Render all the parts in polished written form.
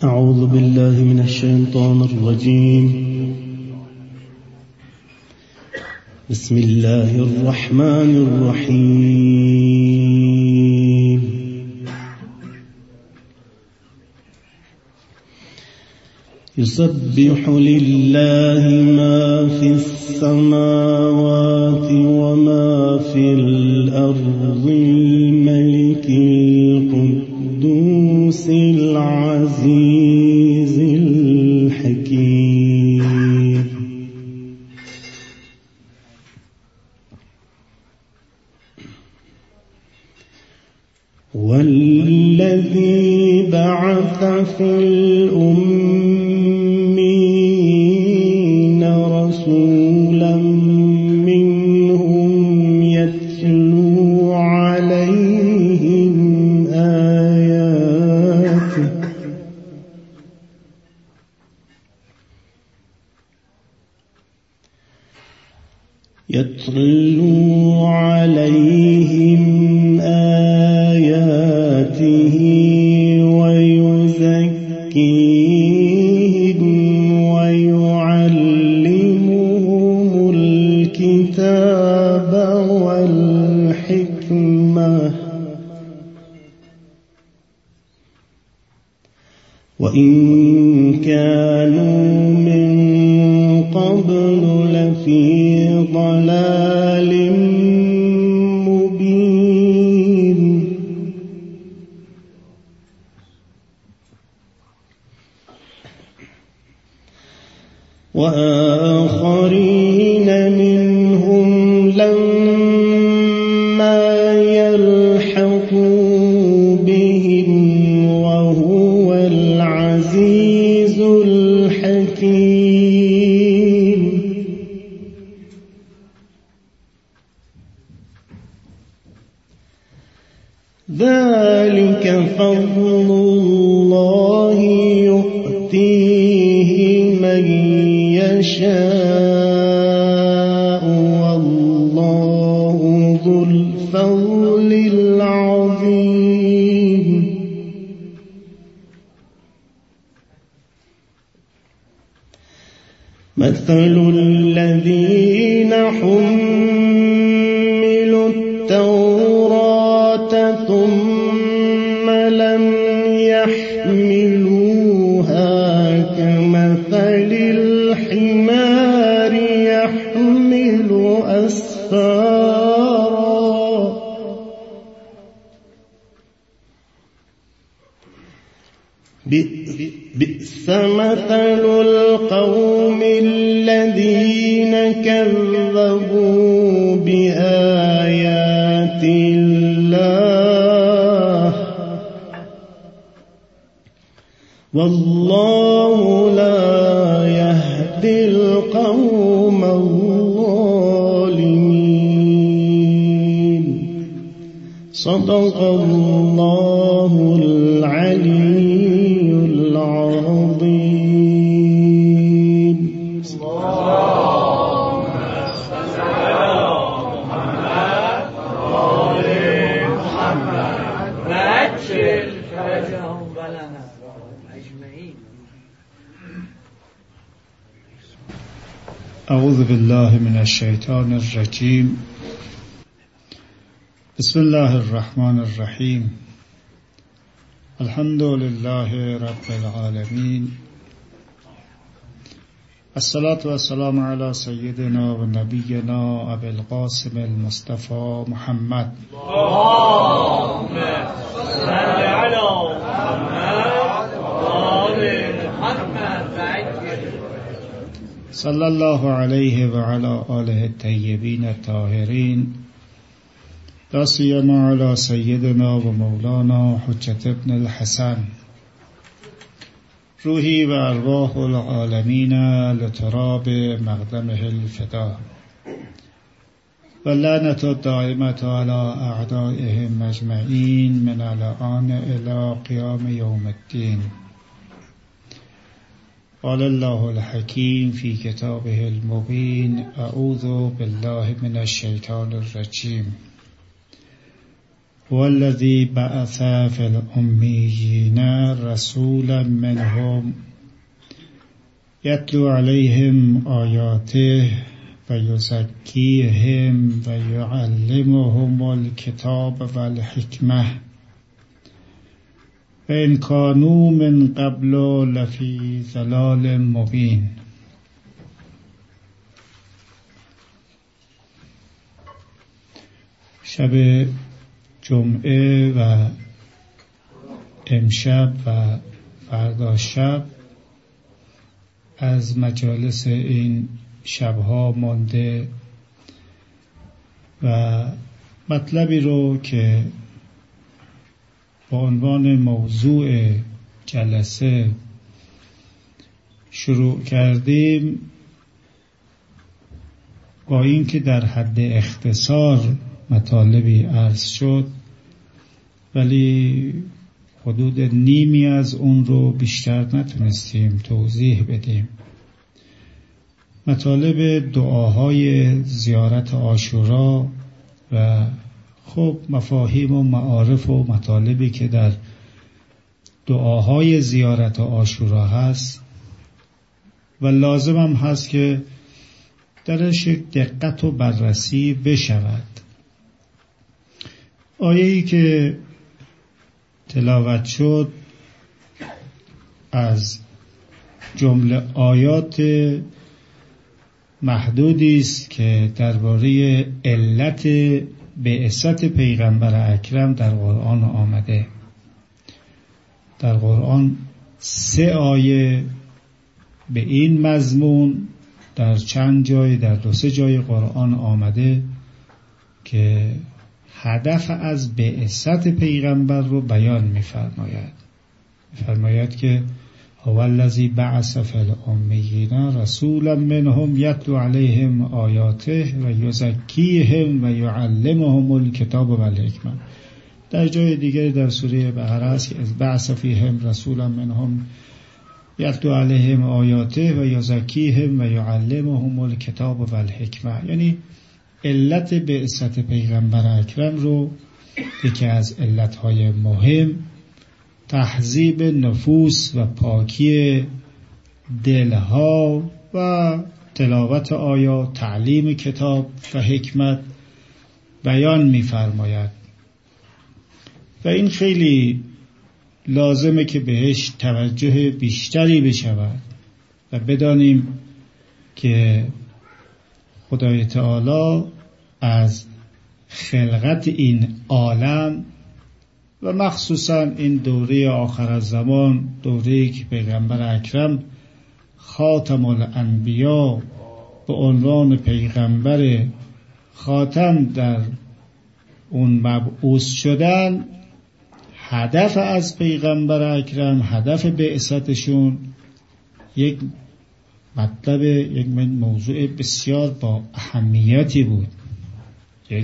أعوذ بالله من الشيطان الرجيم. بسم الله الرحمن الرحيم. يسبح لله ما في السماوات وما في الأرض الملك القدوس العزيز الحكيم. والذي بعث في الأمين رسولا منهم يتلو عليهم آياته ويزكيهم ويعلمهم الكتاب والحكمة وإن كانوا من قبل لفي ضلال مبين. وآخرين منهم لما يلحقوا بهم وهو العزيز الحكيم. ذلك فضل الله يؤتيه من يشاء والله ذو الفضل العظيم. مثل الذين حملوا التوراة ثم لم يحملوها كمثل الحمار يحمل أسفارا بئس مثل القوم الذين كذبوا بآيات الله والله لا يهدي القوم الظالمين. صدق الله العلي العظيم. اللهم صل على محمد وآل محمد وعجل فرجهم ولنا أجمعين. أعوذ بالله من الشيطان الرجيم. بسم الله الرحمن الرحيم. الحمد لله رب العالمين. الصلاة والسلام على سيدنا ونبينا أبي القاسم المصطفى محمد. اللهم صل على محمد وآل محمد وعجل. صلى الله عليه وعلى آله الطيبين الطاهرين لا سيما على سيدنا ومولانا حجة ابن الحسن روحي وأرواح العالمين لتراب مقدمه الفداء واللعنة الدائمة على أعدائهم أجمعين من الآن إلى قيام يوم الدين. قال الله الحكيم في كتابه المبين. أعوذ بالله من الشيطان الرجيم. والذی بعث فی الامیین رسولا منهم یتلو علیهم آیاته و یزکیهم و یعلمهم الکتاب و الحکمه و ان کانوا من قبل لفی ضلال مبین. شب جمعه و امشب و فردا شب از مجالس این شبها مانده و مطلبی رو که با عنوان موضوع جلسه شروع کردیم، با اینکه در حد اختصار مطالبی عرض شد ولی حدود نیمی از اون رو بیشتر نتونستیم توضیح بدیم. مطالب دعاهای زیارت عاشورا و خب مفاهیم و معارف و مطالبی که در دعاهای زیارت عاشورا هست و لازم هم هست که درش دقت و بررسی بشود. آیه‌ای که تلاوت شد از جمله آیات محدودی است که درباره علت بعثت پیغمبر اکرم در قرآن آمده. در قرآن 3 آیه به این مضمون در چند جای، در 2-3 جای قرآن آمده که هدف از بعثت پیغمبر رو بیان می‌فرماید. می‌فرماید که هو الذی بعث فی الامیین رسولا منهم یتلو علیهم آیاته و یزکیهم و یعلمهم الکتاب و الحکمه. در جای دیگری در سوره بقره است که از بعث فیهم رسولا منهم یتلو علیهم آیاته و یزکیهم و یعلمهم الکتاب و الحکمه. یعنی علت بعثت پیغمبر اکرم رو یکی از علتهای مهم تهذیب نفوس و پاکی دلها و تلاوت آیات، تعلیم کتاب و حکمت بیان می‌فرماید و این خیلی لازمه که بهش توجه بیشتری بشود و بدانیم که خدای تعالی از خلقت این عالم و مخصوصا این دوره آخر الزمان، دوره‌ای که پیغمبر اکرم خاتم الانبیا به عنوان پیغمبر خاتم در اون مبعوث شدن، هدف از پیغمبر اکرم، هدف بعثتشون یک مطلب، یک موضوع بسیار با اهمیتی بود، یک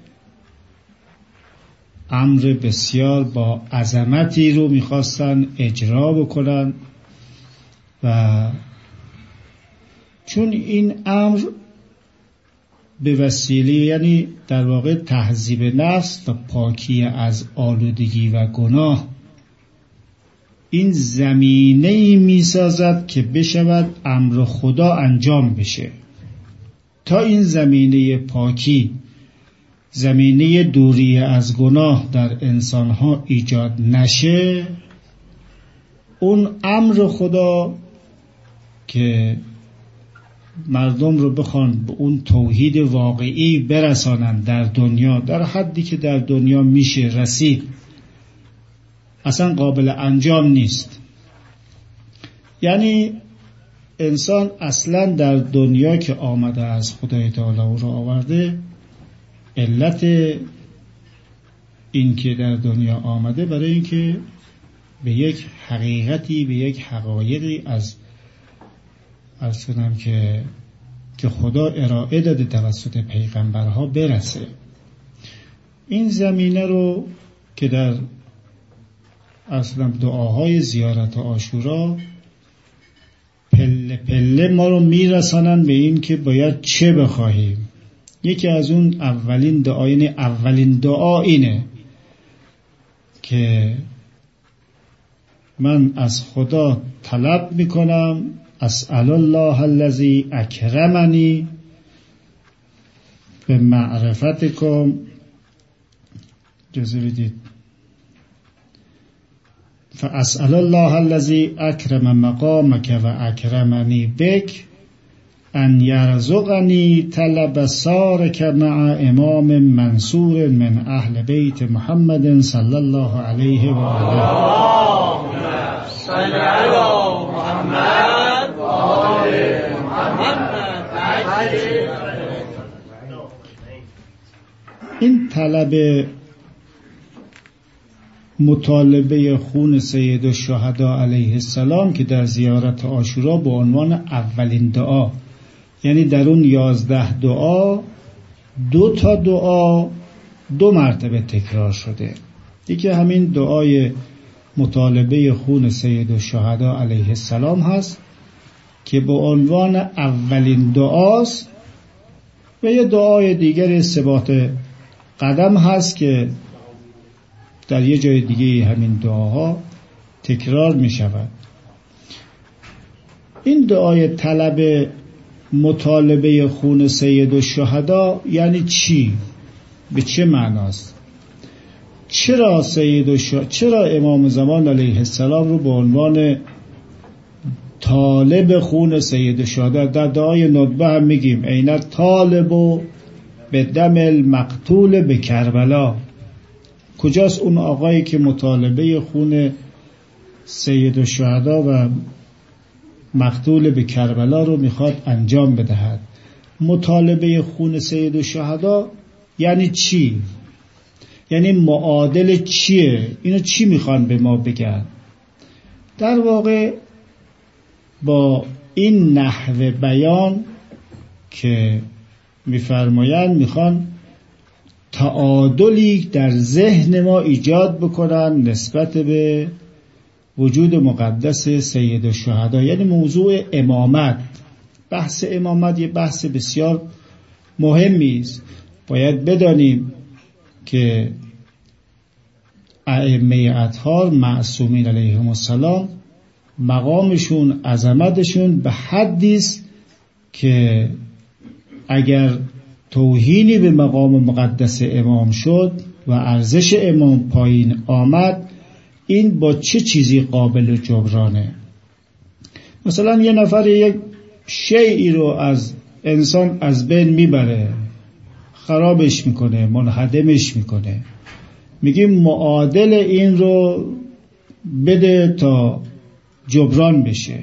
امر بسیار با عظمتی رو میخواستن اجرا بکنن و چون این امر به وسیله، یعنی در واقع تهذیب نفس و پاکی از آلودگی و گناه، این زمینه‌ای میسازد که بشود امر خدا انجام بشه. تا این زمینه پاکی، زمینه دوری از گناه در انسانها ایجاد نشه، اون امر خدا که مردم رو بخوان به اون توحید واقعی برسانن در دنیا، در حدی که در دنیا میشه رسید، اصلا قابل انجام نیست. یعنی انسان اصلا در دنیا که آمده از خدای تعالی او را آورده، علت این که در دنیا آمده برای اینکه به یک حقیقتی، به یک حقایقی از کنم که خدا ارائه داده توسط پیغمبرها برسه. این زمینه رو که در اصلا دعاهای زیارت عاشورا پله پله ما رو میرسانن به این که باید چه بخواهیم. یکی از اون اولین دعا، یعنی اولین دعا اینه که من از خدا طلب میکنم اسأل الله الذی اکرمنی به معرفتکم، اجازه بدید، فاسأل الله الذی اکرم مقامک و اکرمنی بک ان یرزقنی طلب سارک مع امام منصور من اهل بیت محمد صلی الله علیه و آله. صل علی محمد و آل محمد. این طلب مطالبه خون سید الشهدا علیه السلام که در زیارت عاشورا به عنوان اولین دعا، یعنی در اون 11 دعا 2 تا دعا 2 مرتبه تکرار شده. یکی همین دعای مطالبه خون سید الشهدا علیه السلام هست که به عنوان اولین دعاست، و یه دعای دیگر ثبات قدم هست که در یه جای دیگه همین دعاها تکرار می شود. این دعای طلب مطالبه خون سید الشهدا یعنی چی؟ به چه معناست؟ چرا امام زمان علیه السلام رو به عنوان طالب خون سید الشهدا در دعای ندبه هم میگیم عین طالب به دم المقتول به کربلا؟ کجاست اون آقایی که مطالبه خون سید الشهدا و مقتول به کربلا رو میخواد انجام بدهد؟ مطالبه خون سید الشهدا یعنی چی؟ یعنی معادل چیه؟ اینو چی میخوان به ما بگن؟ در واقع با این نحوه بیان که میفرمایند میخوان تعادلی در ذهن ما ایجاد بکنن نسبت به وجود مقدس سید الشهدا، یعنی موضوع امامت. بحث امامت یه بحث بسیار مهمی است. باید بدانیم که ائمه اطهار معصومین علیهم السلام مقامشون، عظمتشون به حدی است که اگر توهینی به مقام مقدس امام شد و ارزش امام پایین آمد، این با چه چیزی قابل جبرانه؟ مثلا یه نفر یک شیئی رو از انسان از بین میبره، خرابش میکنه، منهدمش میکنه، میگیم معادل این رو بده تا جبران بشه.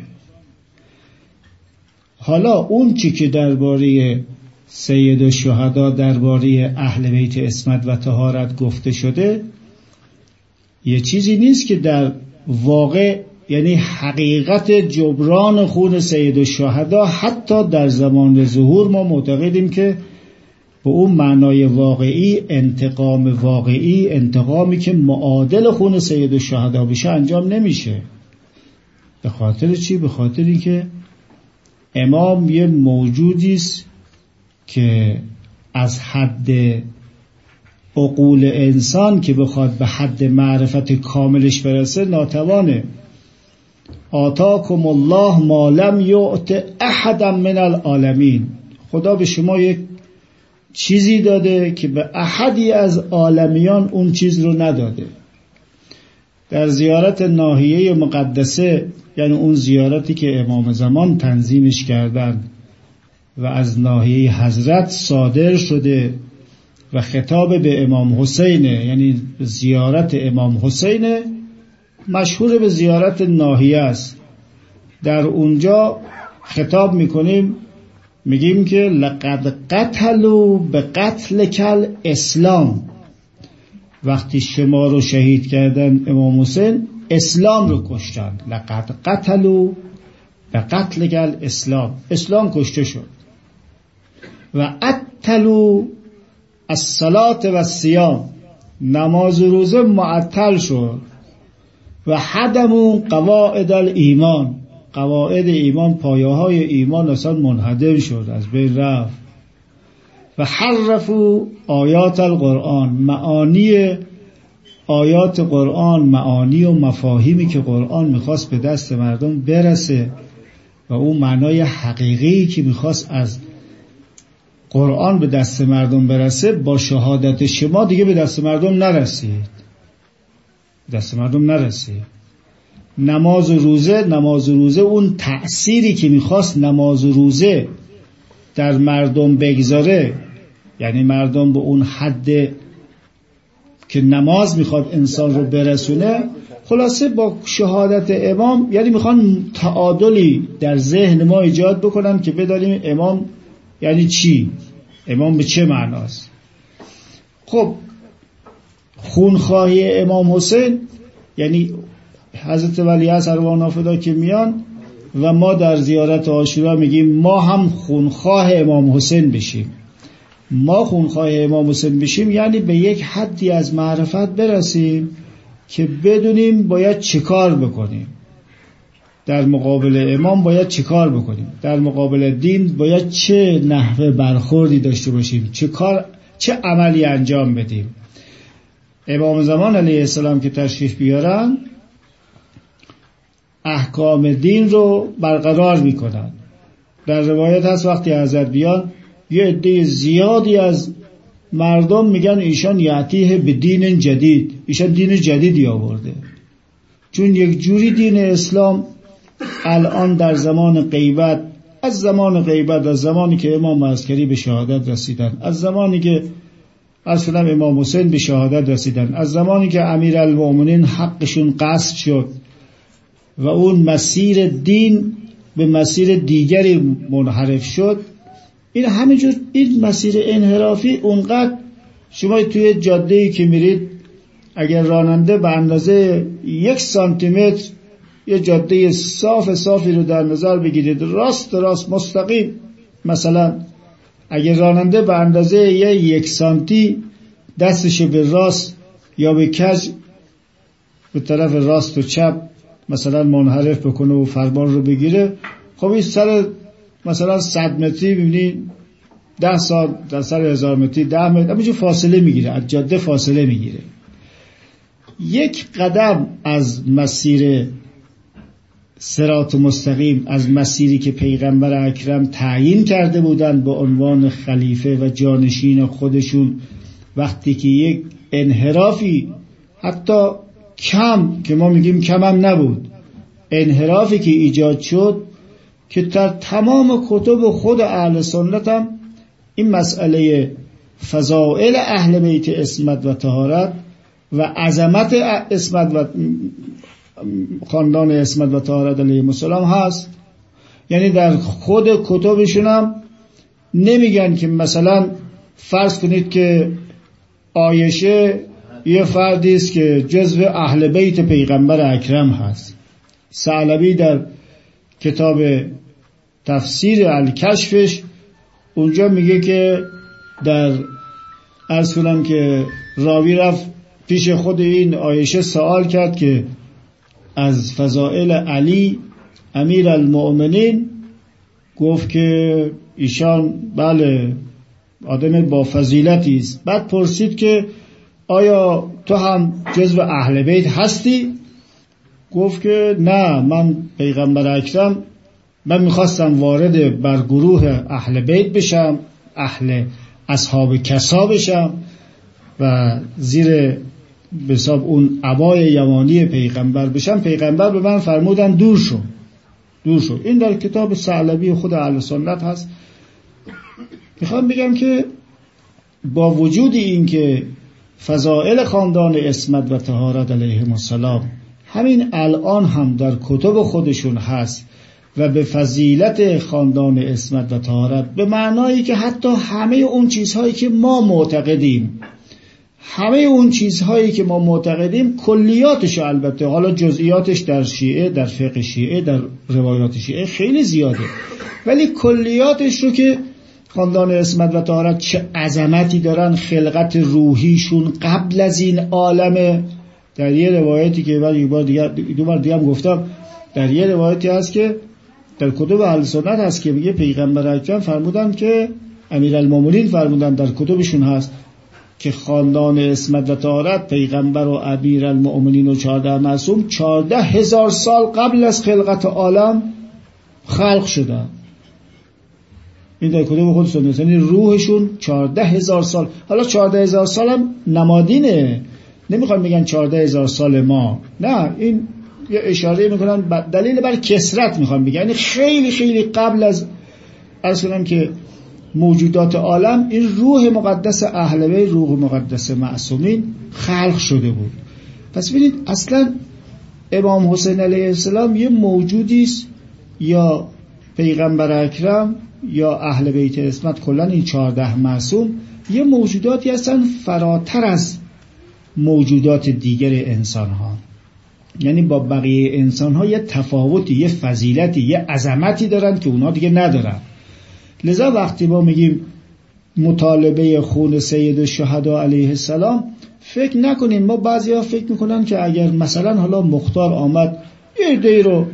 حالا اون چی که درباره سید الشهدا، درباره اهل بیت عصمت و طهارت گفته شده، یه چیزی نیست که در واقع، یعنی حقیقت جبران خون سید الشهدا حتی در زمان ظهور ما معتقدیم که به اون معنای واقعی، انتقام واقعی، انتقامی که معادل خون سید الشهدا بشه انجام نمیشه. به خاطر چی؟ به خاطر اینکه امام یه موجودی است که از حد عقول انسان که بخواد به حد معرفت کاملش برسه ناتوانه. آتاکم الله ما لم یعط احدا من العالمین. خدا به شما یک چیزی داده که به احدی از عالمیان اون چیز رو نداده. در زیارت ناحیه مقدسه، یعنی اون زیارتی که امام زمان تنظیمش کردن و از ناحیه حضرت صادر شده و خطاب به امام حسینه، یعنی زیارت امام حسینه، مشهور به زیارت ناحیه است. در اونجا خطاب میکنیم، میگیم که لقد قتلوا به قتل کل اسلام. وقتی شما رو شهید کردن امام حسین، اسلام رو کشتن. لقد قتلوا به قتل کل اسلام، اسلام کشته شد. و عطلوا الصلاة و الصیام، نماز و روزه معطل شد. و حدموا قواعد الایمان، قواعد ایمان، پایه‌های ایمان اصلا منهدم شد، از بین رفت. و حرفوا آیات القرآن، معانی آیات قرآن، معانی و مفاهیمی که قرآن میخواست به دست مردم برسه و اون معنای حقیقی که میخواست از قرآن به دست مردم برسه، با شهادت شما دیگه به دست مردم نرسید. نماز و روزه اون تأثیری که میخواست نماز و روزه در مردم بگذاره، یعنی مردم به اون حد که نماز میخواد انسان رو برسونه، خلاصه با شهادت امام، یعنی میخوان تعادلی در ذهن ما ایجاد بکنن که بدانیم امام یعنی چی، امام به چه معناست. خب خونخواهی امام حسین، یعنی حضرت ولیعصر ارواح فدا که میان و ما در زیارت عاشورا میگیم ما هم خونخواه امام حسین بشیم. ما خونخواه امام حسین بشیم یعنی به یک حدی از معرفت برسیم که بدونیم باید چه کار بکنیم، در مقابل امام باید چه کار بکنیم، در مقابل دین باید چه نحوه برخوردی داشته باشیم، چه عملی انجام بدیم. امام زمان علیه السلام که تشریف بیارن احکام دین رو برقرار میکنن. در روایت هست وقتی حضرت بیان یه عده زیادی از مردم میگن ایشان یعتیه به دین جدید، ایشان دین جدیدی آورده، چون یک جوری دین اسلام الان در زمان غیبت، از زمانی که امام عسکری به شهادت رسیدن، از زمانی که اصلا امام حسین به شهادت رسیدن، از زمانی که امیرالمومنین حقشون قصد شد و اون مسیر دین به مسیر دیگری منحرف شد، این همینجور این مسیر انحرافی اونقدر، شما توی جاده‌ای که میرید اگر راننده به اندازه 1 سانتیمتر یه جاده صافی رو در نظر بگیرید، راست مستقیم، مثلا اگر راننده به اندازه 1 سانتی دستشو به راست یا به کج به طرف راست و چپ مثلا منحرف بکنه و فرمان رو بگیره، خب این سر مثلا 100 متری ببینید 10 سال در سر 1000 متری 10 متر همینجور فاصله میگیره، از جاده فاصله میگیره. یک قدم از مسیر صراط مستقیم، از مسیری که پیغمبر اکرم تعیین کرده بودند به عنوان خلیفه و جانشین خودشون، وقتی که یک انحرافی حتی کم، که ما میگیم کم هم نبود، انحرافی که ایجاد شد که در تمام کتب خود اهل سنت هم این مسئله فضائل اهل بیت عصمت و طهارت و عظمت عصمت و خاندان عصمت و طهارت علیهم السلام هست. یعنی در خود کتبشون هم نمیگن که مثلا فرض کنید که عایشه یه فردی است که جزو اهل بیت پیغمبر اکرم هست. ثعلبی در کتاب تفسیر الکشفش اونجا میگه که در عرض کنم که راوی رفت پیش خود این عایشه سوال کرد که از فضائل علی امیر المؤمنین، گفت که ایشان بله آدم با فضیلتی است. بعد پرسید که آیا تو هم جزو اهل بیت هستی؟ گفت که نه، من پیغمبر اکرم من میخواستم وارد بر گروه اهل بیت بشم، اهل اصحاب کسا بشم و زیر به حساب اون عبای یمانی پیغمبر بشم، پیغمبر به من فرمودن دور شو. این در کتاب ثعلبی خود اهل سنت هست. میخوام بگم که با وجود این که فضائل خاندان عصمت و طهارت علیهم السلام همین الان هم در کتب خودشون هست و به فضیلت خاندان عصمت و طهارت، به معنایی که حتی همه اون چیزهایی که ما معتقدیم کلیاتش، البته حالا جزئیاتش در شیعه، در فقه شیعه، در روایات شیعه خیلی زیاده، ولی کلیاتش رو که خاندان عصمت و طهارت چه عظمتی دارن، خلقت روحیشون قبل از این عالمه. در یه روایتی که دو بار دیگه هم گفتم، در یه روایتی هست که در کتب اهل سنت هست که میگه پیغمبر اکرم فرمودن که امیرالمومنین فرمودن، در کتبشون هست که خاندان عصمت و طهارت، پیغمبر و امیرالمؤمنین و 14 معصوم 14,000 سال قبل از خلقت عالم خلق شدن. این در کتب خودشون، یعنی روحشون 14,000 سال. حالا 14,000 سال هم نمادینه، نمیخوان بگن 14,000 سال ما، نه، این یه اشاره میکنن دلیل بر کثرت میخوان بگن، یعنی خیلی خیلی قبل از اصلا که موجودات عالم این روح مقدس اهل بیت، روح مقدس معصومین خلق شده بود. پس ببینید اصلا امام حسین علیه السلام یه موجودی است، یا پیغمبر اکرم یا اهل بیت عصمت، کلا این 14 معصوم یه موجوداتی هستن فراتر از موجودات دیگر انسان ها، یعنی با بقیه انسان ها یه تفاوتی، یه فضیلتی، یه عظمتی دارن که اونا دیگه ندارن. لذا وقتی ما میگیم مطالبه خون سید الشهدا علیه السلام، فکر نکنین، ما بعضی ها فکر میکنن که اگر مثلا حالا مختار آمد یه عده‌ای رو،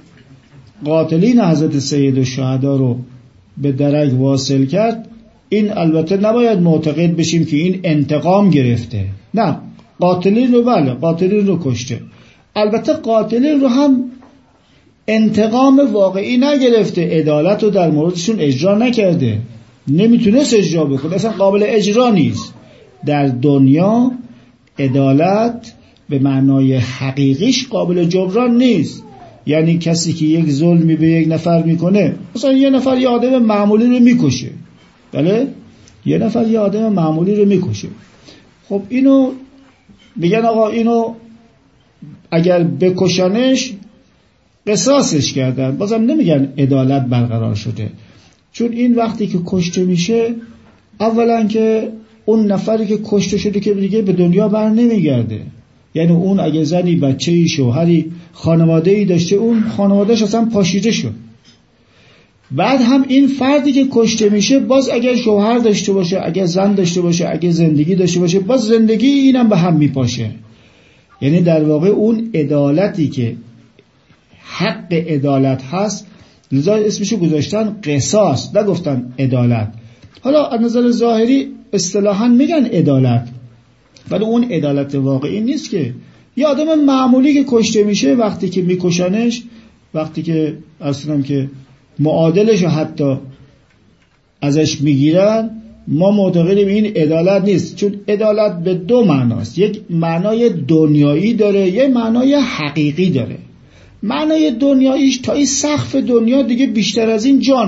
قاتلین حضرت سید الشهدا رو به درک واصل کرد، این البته نباید معتقد بشیم که این انتقام گرفته، نه، قاتلین رو بله، قاتلین رو کشته، البته قاتلین رو هم انتقام واقعی نگرفته، عدالت رو در موردشون اجرا نکرده، نمیتونست اجرا بکنه، اصلا قابل اجرا نیست. در دنیا عدالت به معنای حقیقیش قابل جبران نیست. یعنی کسی که یک ظلمی به یک نفر میکنه، مثلا یه نفر یه آدم معمولی رو میکشه، بله، یه نفر یه آدم معمولی رو میکشه، خب اینو میگن آقا اینو اگر بکشنش قصاصش کردن، بازم نمیگن عدالت برقرار شده، چون این وقتی که کشته میشه، اولا که اون نفری که کشته شده که دیگه به دنیا بر نمیگرده، یعنی اون اگه زنی، بچه‌ای، شوهری، خانواده‌ای داشته، اون خانواده‌اش اصلا پاشیده شد. بعد هم این فردی که کشته میشه، باز اگر شوهر داشته باشه، اگر زن داشته باشه، اگر زندگی داشته باشه، باز زندگی اینم به هم میپاشه. یعنی در واقع اون عدالتی که حق عدالت هست، لذا اسمشو گذاشتن قصاص، نگفتن عدالت. حالا از نظر ظاهری اصطلاحاً میگن عدالت، ولی اون عدالت واقعی نیست که یه آدم معمولی که کشته میشه، وقتی که میکشنش، وقتی که اصلا که معادلش حتی ازش میگیرن، ما معتقدیم این عدالت نیست، چون عدالت به دو معناست، یک معنای دنیایی داره، یک معنای حقیقی داره. معنای دنیاییش تا این سقف دنیا دیگه بیشتر از این جا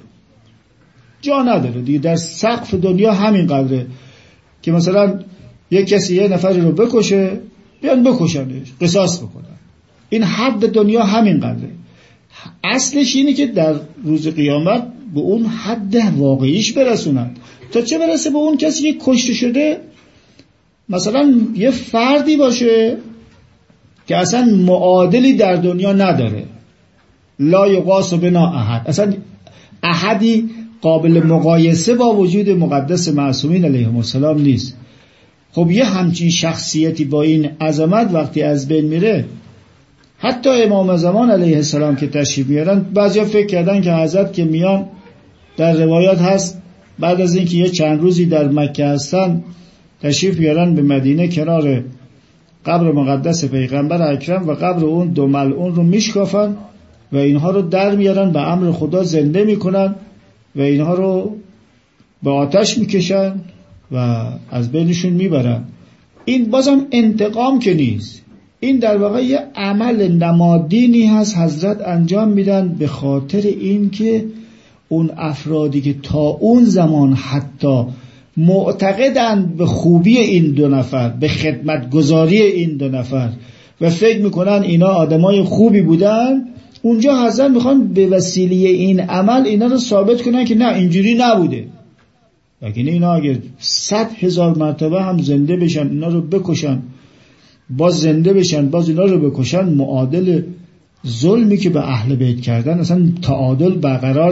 نداره دیگه، در سقف دنیا همین قدره که مثلا یک کسی یه نفری رو بکشه، بیان بکشنش، قصاص بکنن، این حد دنیا همین قدره. اصلش اینه که در روز قیامت به اون حد واقعیش برسونن. تا چه برسه به اون کسی که کشته شده، مثلا یه فردی باشه که اصلا معادلی در دنیا نداره، لا یقاس بنا احد، اصلا احدی قابل مقایسه با وجود مقدس معصومین علیهم السلام نیست. خب یه همچین شخصیتی با این عظمت وقتی از بین میره، حتی امام زمان علیه السلام که تشریف میارن، بعضیا فکر کردن که حضرت که میان، در روایات هست بعد از اینکه یه چند روزی در مکه هستن، تشریف میارن به مدینه، کنار قبر مقدس پیغمبر اکرم و قبر اون دو ملعون رو میشکافن و اینها رو در میارن، به امر خدا زنده میکنن و اینها رو به آتش میکشن و از بینشون میبرن. این بازم انتقام که نیست، این در واقع یه عمل نمادینی هست حضرت انجام میدن به خاطر این که اون افرادی که تا اون زمان حتی معتقدند به خوبی این دو نفر، به خدمتگزاری این دو نفر و فکر میکنن اینا آدمای خوبی بودن، اونجا حضرت میخوان به وسیله این عمل اینا رو ثابت کنن که نه، اینجوری نبوده. لیکن اینا اگر 100,000 مرتبه هم زنده بشن، اینا رو بکشن، باز زنده بشن، باز اینا رو بکشن، معادل ظلمی که به اهل بیت کردن اصلا تعادل برقرار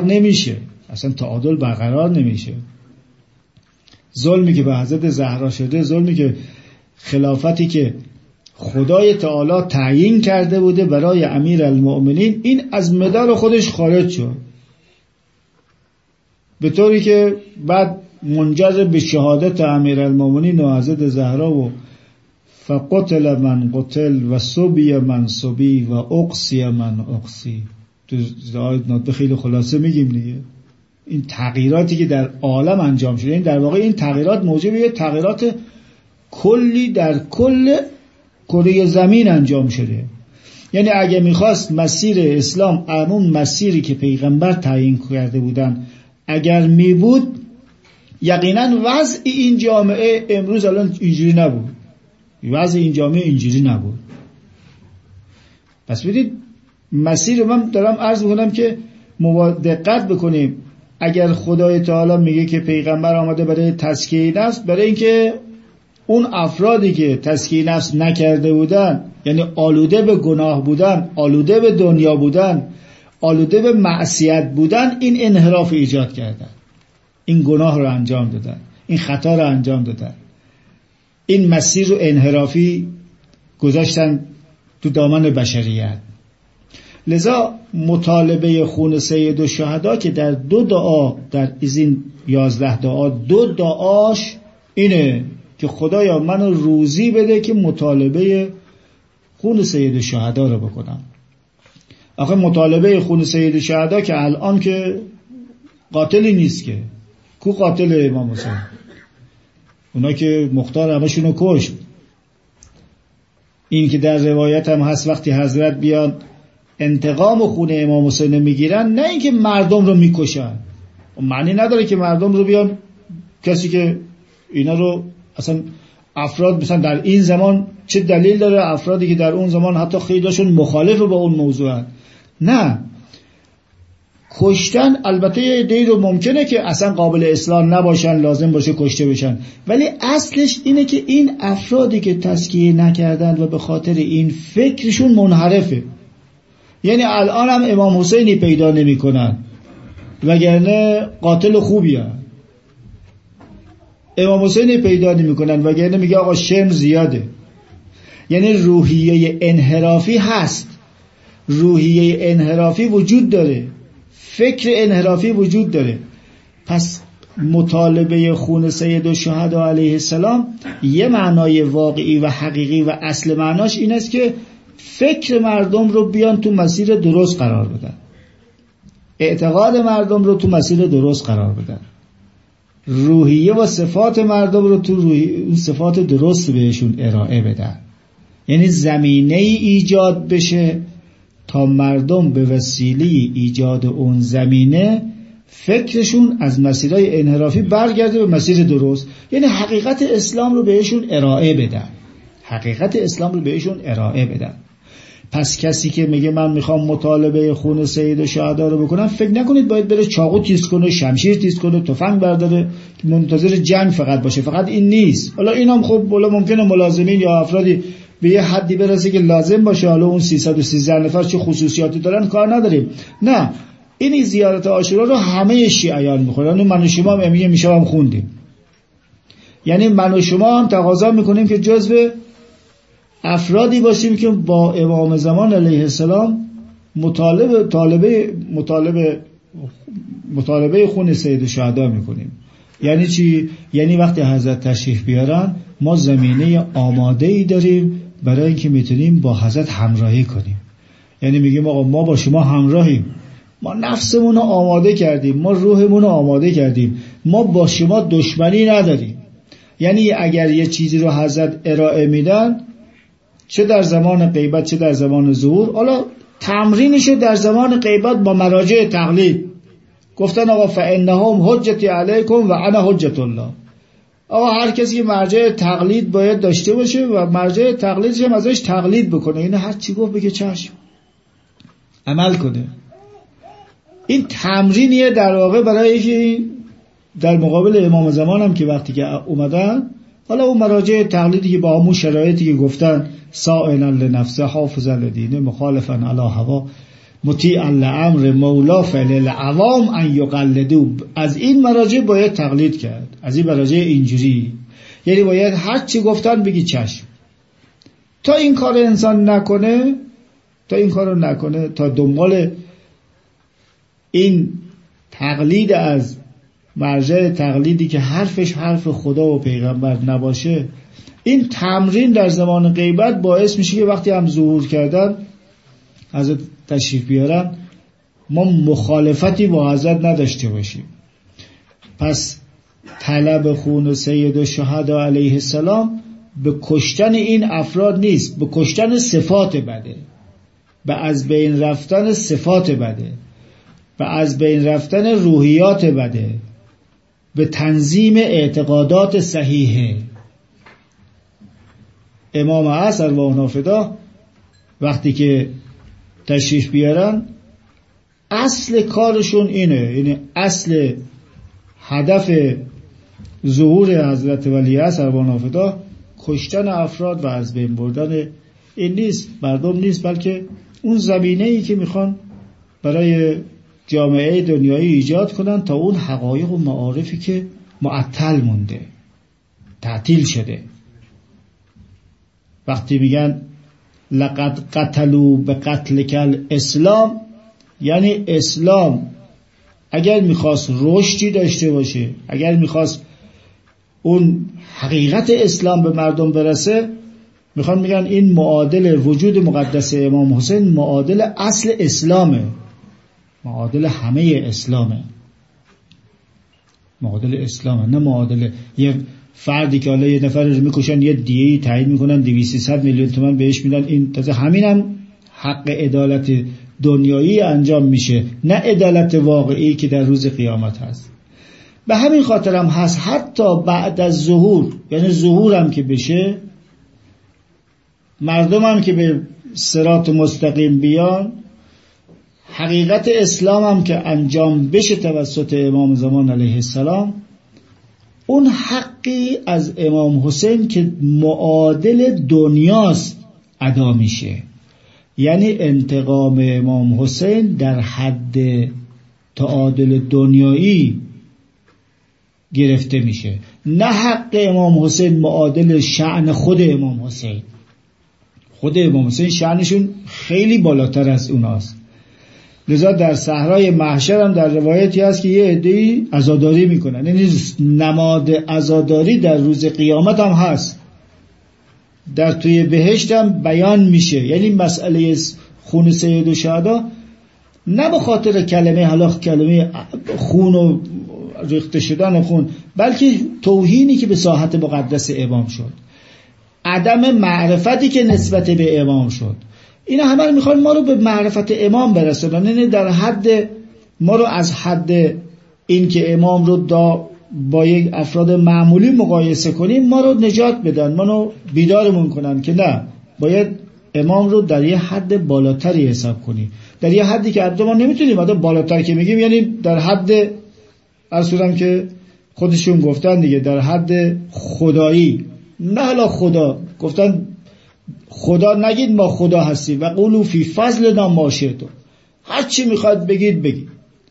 نمیشه. ظلمی که به حضرت زهرا شده، ظلمی که خلافتی که خدای تعالی تعیین کرده بوده برای امیرالمؤمنین، این از مدار خودش خارج شد، به طوری که بعد منجر به شهادت امیرالمومنین و حضرت زهرا و فقتل من قتل و صبی من صبی و اقصی من اقصی. تو آیات خیلی خلاصه میگیم دیگه. این تغییراتی که در عالم انجام شده، این در واقع این تغییرات موجب یه تغییرات کلی در کل کره زمین انجام شده. یعنی اگه میخواست مسیر اسلام همون مسیری که پیغمبر تعیین کرده بودن اگر میبود، یقینا وضع این جامعه امروز الان اینجوری نبود. وضع این جامعه اینجوری نبود. پس بدید مسیر من دارم عرض میکنم که دقت بکنیم. اگر خدای تعالی میگه که پیغمبر آمده برای تزکیه نفس، برای اینکه اون افرادی که تزکیه نفس نکرده بودن، یعنی آلوده به گناه بودن، آلوده به دنیا بودن، آلوده به معصیت بودن، این انحراف ایجاد کردن، این گناه رو انجام دادن، این خطا رو انجام دادن، این مسیر رو انحرافی گذاشتن تو دامن بشریت. لذا مطالبه خون سید الشهدا که در 2 دعا، در این 11 دعا 2 دعاش اینه که خدایا منو روزی بده که مطالبه خون سید الشهدا رو بکنم. آخه مطالبه خون سید الشهدا که الان که قاتلی نیست که، کو قاتل امام حسین؟ اونا که مختار همشونو کشت. این که در روایت هم هست وقتی حضرت بیان انتقام خون امام حسین میگیرن، نه اینکه مردم رو میکشن. معنی نداره که مردم رو بیان، کسی که اینا رو اصلا افراد مثلا در این زمان چه دلیل داره افرادی که در اون زمان حتی خیلیشون مخالف با اون موضوع هست. نه، کشتن البته یه عده‌ای رو ممکنه که اصلا قابل اصلاح نباشن، لازم باشه کشته بشن، ولی اصلش اینه که این افرادی که تزکیه نکردن و به خاطر این فکرشون منحرفه. یعنی الان هم امام حسینی پیدا نمی کنن وگرنه قاتل خوبیه، امام حسینی پیدا نمی کنن وگرنه میگه آقا شرم زیاده. یعنی روحیه انحرافی هست، روحیه انحرافی وجود داره، فکر انحرافی وجود داره. پس مطالبه خون سید الشهدا علیه السلام یه معنای واقعی و حقیقی و اصل معناش این است که فکر مردم رو بیان تو مسیر درست قرار بدن، اعتقاد مردم رو تو مسیر درست قرار بدن، روحیه و صفات مردم رو تو صفات درست بهشون ارائه بدن. یعنی زمینه ایجاد بشه تا مردم به وسیله ایجاد اون زمینه فکرشون از مسیرهای انحرافی برگرده به مسیر درست. یعنی حقیقت اسلام رو بهشون ارائه بدن، حقیقت اسلام رو بهشون ارائه بدن. پس کسی که میگه من میخوام مطالبه خون سید الشهدا رو بکنم، فکر نکنید باید بره چاقو تیز کنه، شمشیر تیز کنه، تفنگ برداره، منتظر جنگ فقط باشه. فقط این نیست. حالا اینم خب حالا ممکنه ملازمین یا افرادی به یه حدی برسه که لازم باشه، حالا اون 313 نفر چه خصوصیاتی دارن کار نداریم. نه، این زیارت عاشورا رو همه شیعیان میخورن. من و شما هم میشه هم خوندیم. یعنی من و شما هم تقاضا میکنیم که جزو افرادی باشیم که با امام زمان علیه السلام مطالبه خون سید الشهدا میکنیم. یعنی چی؟ یعنی وقتی حضرت تشریف بیارن ما زمینه آماده‌ای داریم برای اینکه میتونیم با حضرت همراهی کنیم. یعنی میگیم آقا ما با شما همراهیم، ما نفسمون رو آماده کردیم، ما روحمون رو آماده کردیم، ما با شما دشمنی نداریم. یعنی اگر یه چیزی رو حضرت ارائه میدن، چه در زمان غیبت چه در زمان ظهور، حالا تمرینشو در زمان غیبت با مراجع تقلید گفتن آقا فانهم حجتی علیکم و انا حجت الله. آقا هر کسی که مرجع تقلید باید داشته باشه و مرجع تقلیدش هم ازش تقلید بکنه. این هر چی گفت بگه چشم، عمل کنه. این تمرینیه در واقع برای که در مقابل امام زمان هم که وقتی که اومدن، حالا اون مراجع تقلیدی که با همون شرایطی که گفتن سائلا لنفسه حافظا لدینه مخالفا علی هوا مطیعا لامر مولا فللعوام ان یقلدوا، از این مراجع باید تقلید کرد، از این مراجع اینجوری. یعنی باید هر چی گفتن بگی چشم. تا این کار انسان نکنه، تا دنبال این تقلید از مرجع تقلیدی که حرفش حرف خدا و پیغمبر نباشه، این تمرین در زمان غیبت باعث میشه که وقتی هم ظهور کردن حضرت تشریف بیارن ما مخالفتی با حضرت نداشته باشیم. پس طلب خون سید الشهدا علیه السلام به کشتن این افراد نیست، به کشتن صفات بده، به از بین رفتن صفات بده، به از بین رفتن روحیات بده، به تنظیم اعتقادات صحیحه. امام عصر ارواح نافدا وقتی که تشریف بیارن اصل کارشون اینه، یعنی اصل هدف ظهور حضرت ولی عصر ارواح نافدا کشتن افراد و از بین بردن این نیست، مردم نیست، بلکه اون زمینه‌ای که میخوان برای جامعه دنیایی ایجاد کنن تا اون حقایق و معارفی که معطل مونده، تعطیل شده. وقتی میگن لقد قتلوا به قتل کل اسلام، یعنی اسلام اگر میخواست رشدی داشته باشه، اگر میخواست اون حقیقت اسلام به مردم برسه، میخوان میگن این معادل وجود مقدس امام حسین معادل اصل اسلامه، معادل همه اسلامه، معادل اسلامه، نه معادل یه فردی که حالا یه نفر رو میکشن یه دیهی تعیین میکنن 200-300 میلیون تومان بهش میدن، این تازه همینم حق عدالت دنیایی انجام میشه، نه عدالت واقعی که در روز قیامت هست. به همین خاطر هم هست حتی بعد از ظهور، یعنی ظهور هم که بشه، مردم هم که به صراط مستقیم بیان، حقیقت اسلام هم که انجام بشه توسط امام زمان علیه السلام، اون حقی از امام حسین که معادل دنیاست ادا میشه. یعنی انتقام امام حسین در حد تعادل دنیایی گرفته میشه، نه حق امام حسین معادل شأن خود امام حسین. خود امام حسین شأنشون خیلی بالاتر از اوناست. لذا در صحرای محشر هم در روایتی هست که یه عده‌ای عزاداری میکنن، یعنی نماد عزاداری در روز قیامت هم هست، در توی بهشت هم بیان میشه. یعنی مسئله خون سید الشهدا نه به خاطر کلمه حالا کلمه خون و ریخته شدن خون، بلکه توهینی که به ساحت مقدس امام شد، عدم معرفتی که نسبت به امام شد، اینا همه میخوان ما رو به معرفت امام برسونن، یعنی در حد ما رو از حد این که امام رو با یک افراد معمولی مقایسه کنیم ما رو نجات بدن، ما رو بیدارمون کنن که نه، باید امام رو در یه حد بالاتری حساب کنیم، در یه حدی که عبد ما نمیتونیم حد بالاتر که میگیم، یعنی در حد ارسولم که خودشون گفتن دیگه، در حد خدایی، نه حالا خدا گفتن خدا نگید ما خدا هستیم، و قولوا فی فضلنا ما شئتم، هر چی میخواد بگید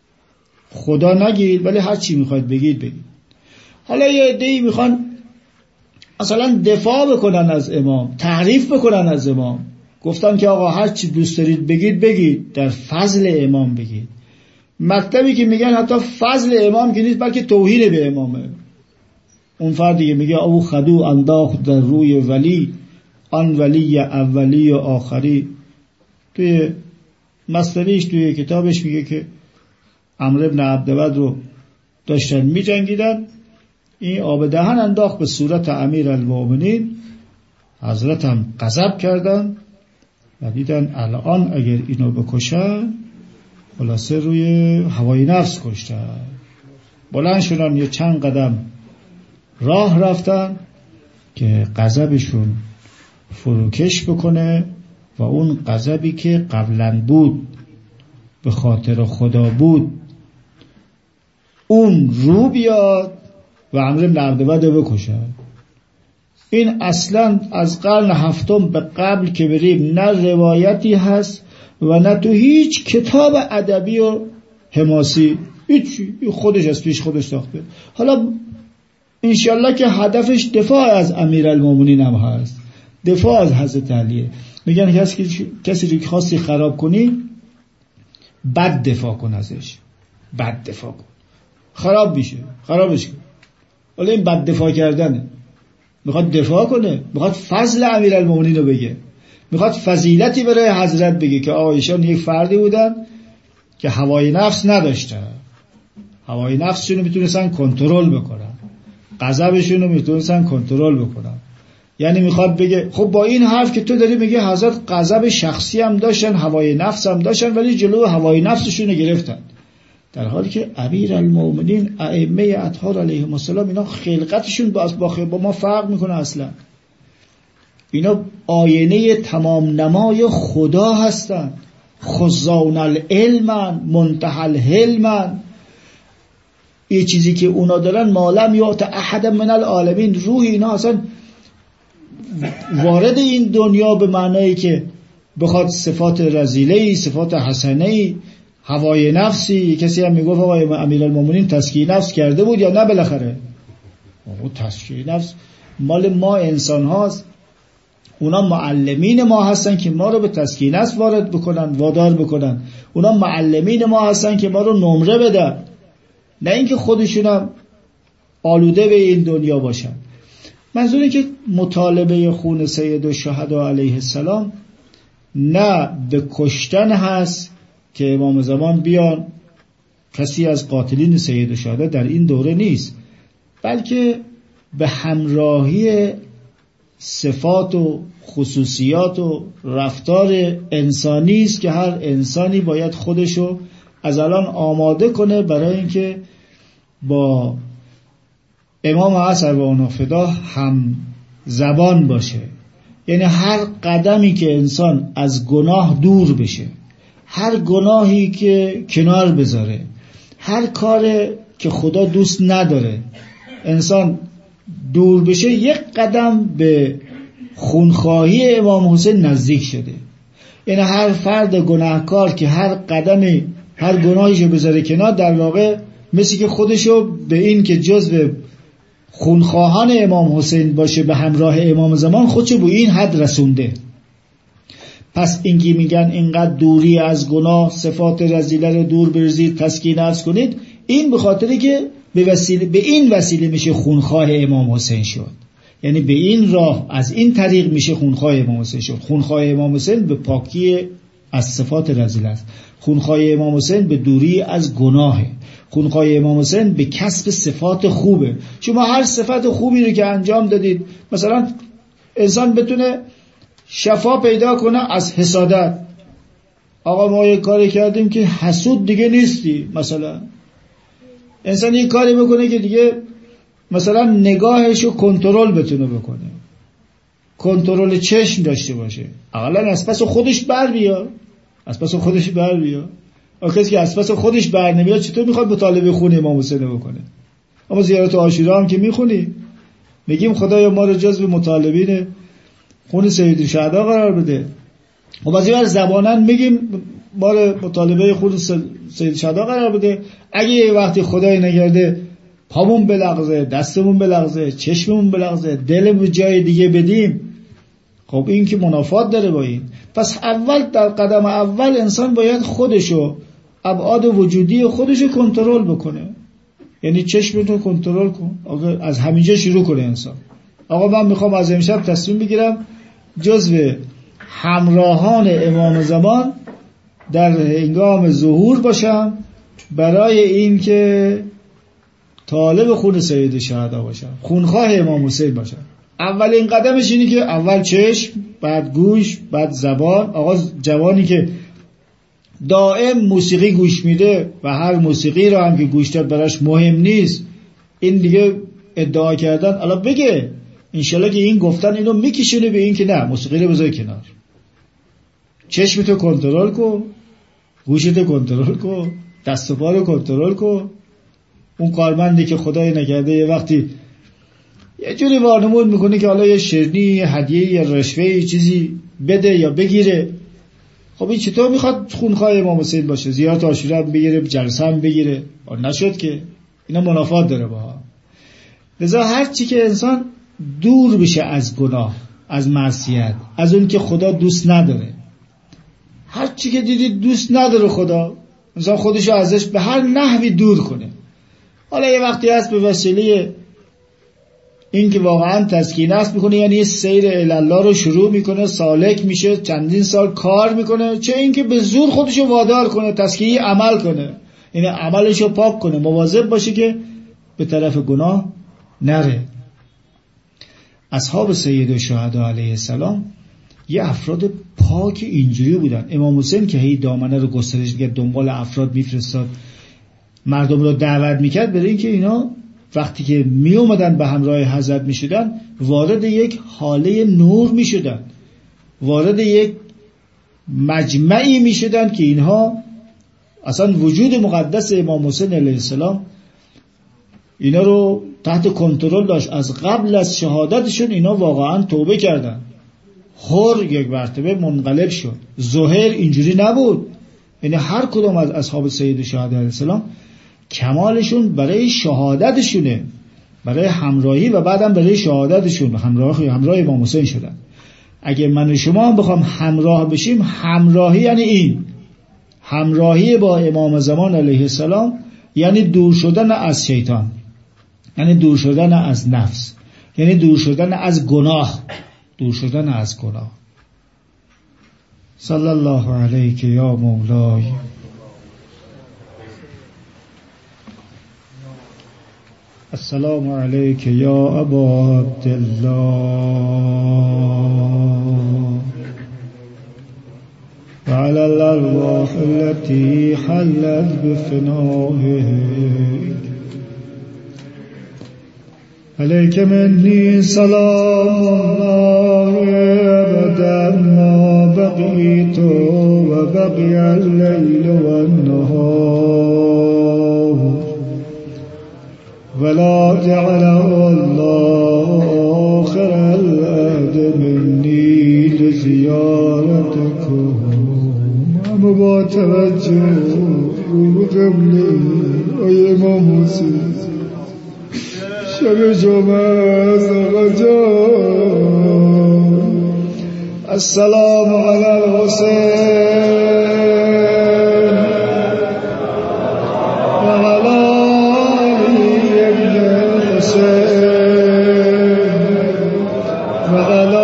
خدا نگید، ولی هر چی میخواد بگید. حالا یه عده‌ای میخوان مثلا دفاع بکنن از امام، تعریف بکنن از امام، گفتن که آقا هر چی دوست دارید بگید، در فضل امام بگید. مکتبی که میگن حتی فضل امام که نیست بلکه توهین به امامه. اون فردی که میگه او خدو انداخت در روی ولی، آن ولی اولی و آخری، توی مصنویش توی کتابش میگه که عمرو بن عبدود رو داشتن میجنگیدن، این آب دهن انداخت به صورت امیر المؤمنین، حضرت هم غضب کردن و دیدن الان اگر اینو بکشن خلاصه روی هوای نفس کشتن. بلند شدن یه چند قدم راه رفتن که غضبشون فروکش بکنه و اون غضبی که قبلا بود به خاطر خدا بود اون رو بیاد و عمرو بن عبدود رو بکشن. این اصلا از قرن هفتم به قبل که بریم نه روایتی هست و نه تو هیچ کتاب ادبی و حماسی، هیچی، خودش از پیش خودش ساخته. حالا انشالله که هدفش دفاع از امیرالمومنین هم هست، دفاع از حضرت علیه. میگن کسی که خواستی خراب کنی بد دفاع کن ازش، بد دفاع کن. خراب میشه، خرابش کنه. ولی این بد دفاع کردنه، میخواد دفاع کنه، میخواد فضل امیرالمومنین رو بگه، میخواد فضیلتی برای حضرت بگه که آقا ایشان یک فردی بودن که هوای نفس نداشتن، هوای نفسشون رو میتونستن کنترل بکنن، غضبشون رو میتونستن کنترل بکنن. یعنی میخواد بگه خب با این حرف که تو داری میگه حضرت غضب شخصی هم داشتن، هوای نفس هم داشتن، ولی جلو هوای نفسشون رو گرفتن. در حالی که امیرالمومنین ائمه اطهار علیهم السلام اینا خلقتشون با ما فرق میکنه اصلا. اینا آینه تمام نمای خدا هستن، خزان العلم، منتهى الحلم. یه چیزی که اونا دارن مالم یعط احد من العالمین، روح اینا اصلا وارد این دنیا به معنایی که بخواد صفات رذیله‌ای، صفات حسنه‌ای، هوای نفسی. کسی هم میگفت آقای امیرالمومنین تزکیه نفس کرده بود یا نه؟ بالاخره او تزکیه نفس مال ما انسان هاست، اونا معلمین ما هستن که ما رو به تزکیه نفس وارد بکنن، وادار بکنن. اونا معلمین ما هستن که ما رو نمره بدن، نه اینکه خودشون هم آلوده به این دنیا باشن. منظوری که مطالبه خون سید الشهدا علیه السلام نه به کشتن هست که امام زمان بیان کسی از قاتلین سید الشهدا در این دوره نیست، بلکه به همراهی صفات و خصوصیات و رفتار انسانی است که هر انسانی باید خودشو از الان آماده کنه برای اینکه با امام عصر و اون فدا هم زبان باشه. یعنی هر قدمی که انسان از گناه دور بشه، هر گناهی که کنار بذاره، هر کار که خدا دوست نداره انسان دور بشه، یک قدم به خونخواهی امام حسین نزدیک شده. یعنی هر فرد گناهکار که هر قدمی هر گناهیشو بذاره کنار، در واقع مثل که خودشو به این که جزو خونخواهان امام حسین باشه به همراه امام زمان، خودشو به این حد رسونده. پس اینکه میگن اینقدر دوری از گناه، صفات رذیله رو دور بریزید، تزکیه نفس کنید، این به خاطری که به این وسیله میشه خونخواه امام حسین شد. یعنی به این راه، از این طریق میشه خونخواه امام حسین شد. خونخواه امام حسین به پاکی از صفات رذیله است، خونخواه امام حسین به دوری از گناهه، خونخواه امام حسین به کسب صفات خوبه. شما هر صفت خوبی رو که انجام دادید، مثلا انسان بتونه شفا پیدا کنه از حسادت. آقا ما یک کاری کردیم که حسود دیگه نیستی، مثلا انسان یک کاری بکنه که دیگه مثلا نگاهشو کنترل بتونه بکنه، کنترل چشم داشته باشه، اولا از پس خودش بر بیا، از پس خودش بر بیا. کسی که از پس خودش بر نمیاد چطور میخواد مطالبه خون امام حسین بکنه؟ اما زیارت عاشورا هم که میخونی، میگیم خدایا ما رو جزو مطالبین خون سید الشهدا قرار بده. و بعضی وقت زبانن میگیم ما رو مطالبه خون سید الشهدا قرار بده. اگه یه وقتی خدای نگرده پامون بلغزه، دستمون بلغزه، چشممون بلغزه، دلمون جای دیگه بدیم، خب این که منافات داره با این. پس اول در قدم اول انسان باید خودشو، ابعاد وجودی خودشو کنترل بکنه. یعنی چشمتو کنترل کن. آقا از همینجا شروع کنه انسان. آقا من میخوام از امشب تصمیم بگیرم جزو همراهان امام زمان در هنگام ظهور باشم، برای این که طالب خون سید الشهدا باشم، خونخواه امام حسین باشم. اولین قدمش اینه که اول چشم، بعد گوش، بعد زبان. آقا جوانی که دائم موسیقی گوش میده و هر موسیقی رو هم که گوش داد براش مهم نیست، این دیگه ادعا کردن الان بگه انشالله که این گفتن اینو میکشونه به این که نه، موسیقی رو بذار کنار، چشمتو کنترل کن، گوشتو کنترل کن، دست و پا رو کنترل کن. اون کارمندی که خدای نکرده یه وقتی یه جوری وانمود میکنه که حالا یه شیرینی، هدیه یا رشوه چیزی بده یا بگیره، خب این چطور میخواد خونخواه امام حسین باشه؟ زیارت عاشورا بگیره، جلسه هم بگیره، نشد که. اینا منافات داره با هم. لذا هر چی که انسان دور بشه از گناه، از معصیت، از اون که خدا دوست نداره، هر چی که دیدید دوست نداره خدا، انسان خودشو ازش به هر نحوی دور کنه. حالا یه وقتی هست به وسیله این که واقعا تزکیه نفس میکنه، یعنی سیر الله رو شروع میکنه، سالک میشه، چندین سال کار میکنه، چه این که به زور خودشو وادار کنه تزکیه عمل کنه، یعنی عملشو پاک کنه، مواظب باشه که به طرف گناه نره. اصحاب سید الشهدا علیه السلام یه افراد پاک اینجوری بودن. امام حسین که هی دامنه رو گسترش میکرد، دنبال افراد میفرستاد، مردم رو دعوت میکرد برای اینکه اینا وقتی که می اومدن به همراه حضرت می شدن وارد یک حاله نور می شدن، وارد یک مجمعی می شدن که اینها اصلا وجود مقدس امام حسین علیه السلام اینا رو تحت کنترل داشت. از قبل از شهادتشون اینا واقعا توبه کردن. حر یک مرتبه منقلب شد. زهیر اینجوری نبود. یعنی هر کدوم از اصحاب سید الشهدا علیه السلام کمالشون برای شهادتشونه، برای همراهی و بعدم برای شهادتشون همراه امام حسین شدن. اگه من و شما هم بخوام همراه بشیم، همراهی یعنی این همراهی با امام زمان علیه السلام، یعنی دور شدن از شیطان، یعنی دور شدن از نفس، یعنی دور شدن از گناه، دور شدن از گناه. صلی الله علیک یا مولای. السلام علیک یا ابا عبدالله وعلى الأرواح التي حلت بفنائك عليك مني سلام الله أبدا ما بقيت وبقي الليل والنهار ولا جعله الله آخر العهد مني لزيارتكم. با توجه رو قبله ای امام حسین شب جمعه از آقا جان. السلام علی الحسین و علی علی ابن الحسین و علی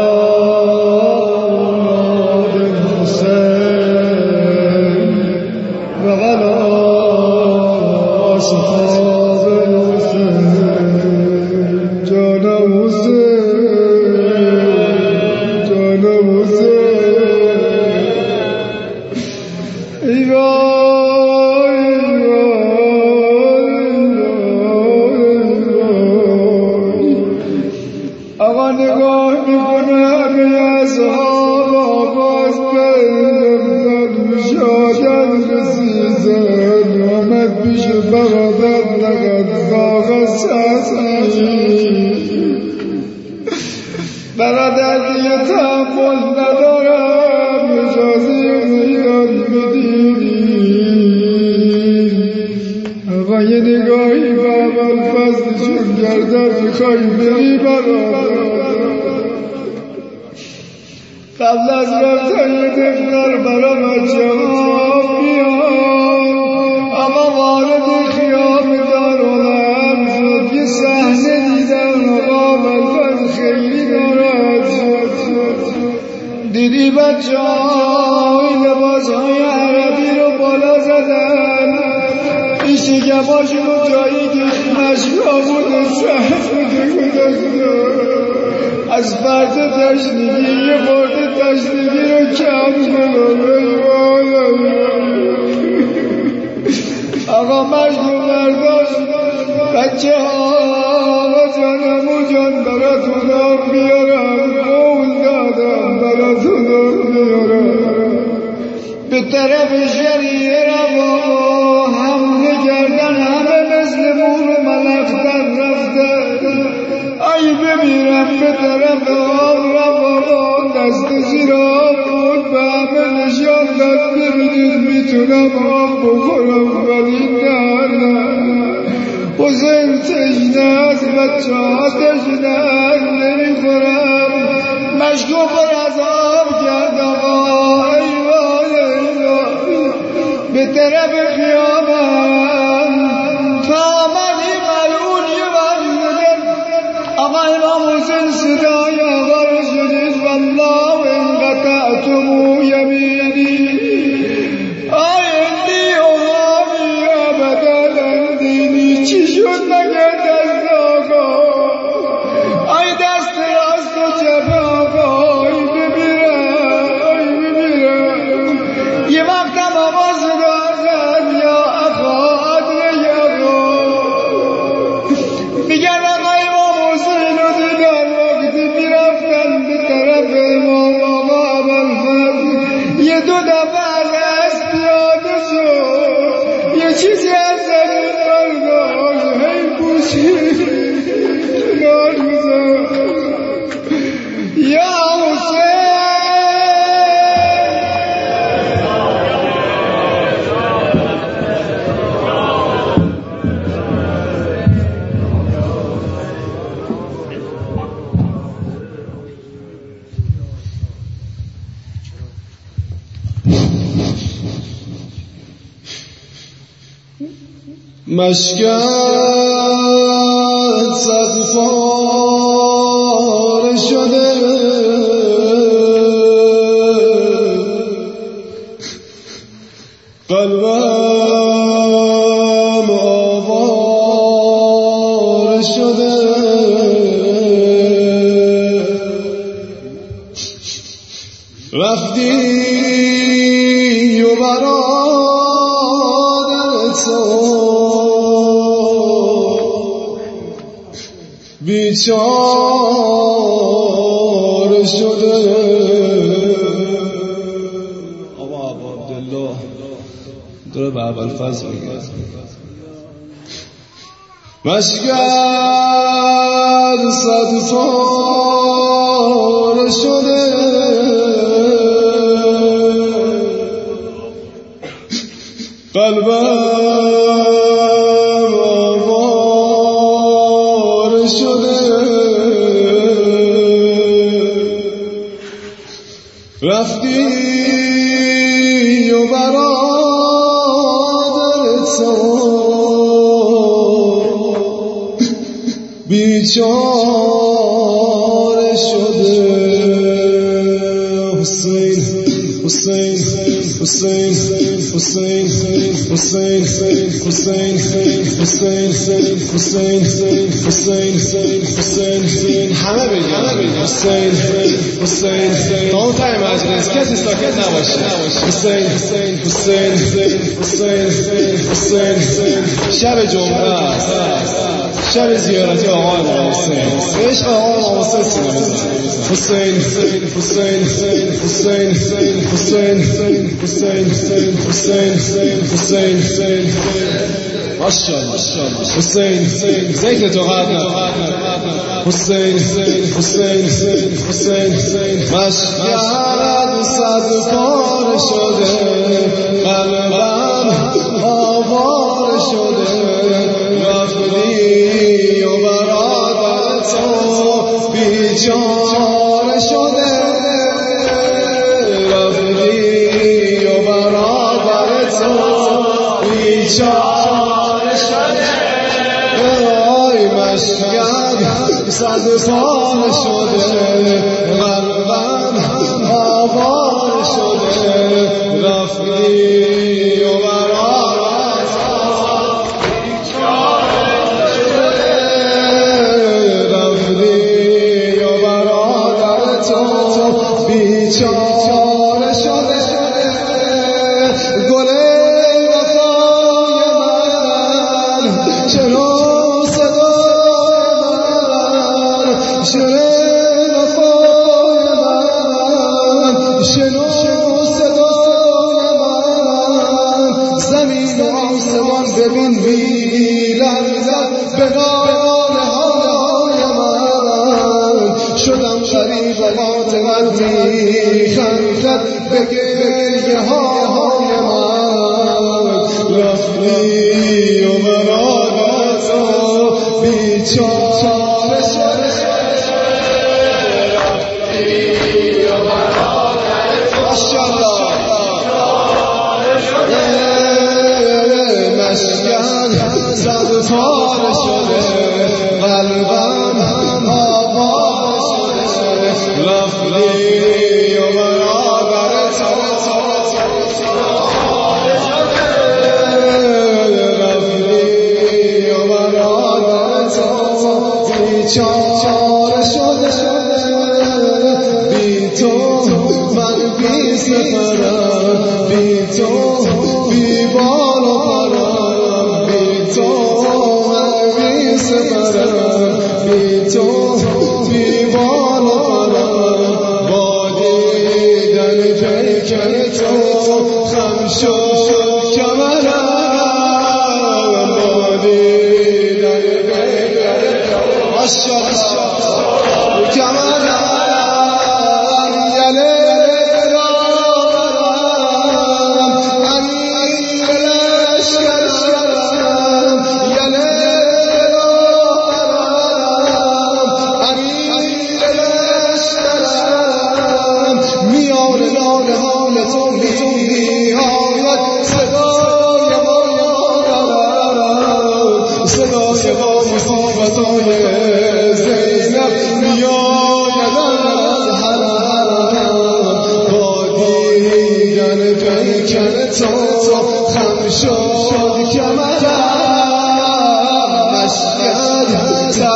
قبل از رفتن دفتر برا بچه ها بیان. اما وارد خیام دارالعلم شد، یه صحنه دیدن آقا بلفظ خیلی ناراحت شد. دیدی بچه ها لباس های عربی رو بالا زدن، این شکماشون رو جایی که مشکا بوده سخت بوده از فرد تشنیگی یه خورده تشنیگی رو کم کنم. آقا مشکو برداشت بچه آقا جانمو جان براتونم بیارم، قول دادم براتونم بیارم. به طرف شریعه روا حمله کردن، همه مثل مور و ملختن رفتن. ای بمیرم به طرف آب روا دست زیر آب بود، به همه نشان داد ببینید میتونم آب بخورم ولی نه. حسین تشنه از بچه ها تشنه از نمیخورم، مشکو پر از آب کرد آقا. ای وای به طرف خیامم تا آمدیم صدای آقا رو شدید والله ان قطعتم یمینی آیندی اوهامی ابدا دینی چی شد مگه دست آقا آی دست راست و چپ آقا آی بمیره یه وقتم آقا صدا زد یا اخا عدل یا آقا میگن آقا امام حسین رو دیدن وقتی میرفتن به طرف امام آقا ابوالفضل یه دو دفعه از اسب پیاده شد یه چیزی از زمین برداشت هی پوشید نار میزد یا حسین مشکل صد پاره شده قلبم آواره شده رفتی و برادر تو بیچاره شده آقا عبدالله داره به ابوالفضل میگه مشکل صد پاره شده قلبم آواره شده رفتی و برادر تو بیچاره شده حسین حسین حسین حسین حسین حسین حسین حسین حسین حسین همه بگن حسین حسین تا اون تای مجلس کسی ساکت نباشه حسین حسین حسین حسین حسین شب جمعه شب زیارتی آقا امام حسین عشق آقا امام حسین سینه بزن حسین حسین حسین حسین حسین حسین حسین ماشاءالله حسین ذکر تو قدر حسین حسین حسین مشکل صد پاره شده قلبم آواره شده رفتی و برادر تو بیچاره شده رفتی و برادر تو بیچاره شده آی مشکل صد پاره شده قلبم آواره شده رفتی و برادر تو بیچاره شده رفتی و برادر تو بیچاره شده گل وفای من چرا صدای من شعر وفای من شنو صدای من زمین و آسمان ببین بی لرزد به ناله های من شدم غریب و معتمد میخندد به گریه های من رفتی و برادر تو بیچاره شده رفتی و برادر تو ماشاءالله مشکل صد پاره شده قلبم آواره شده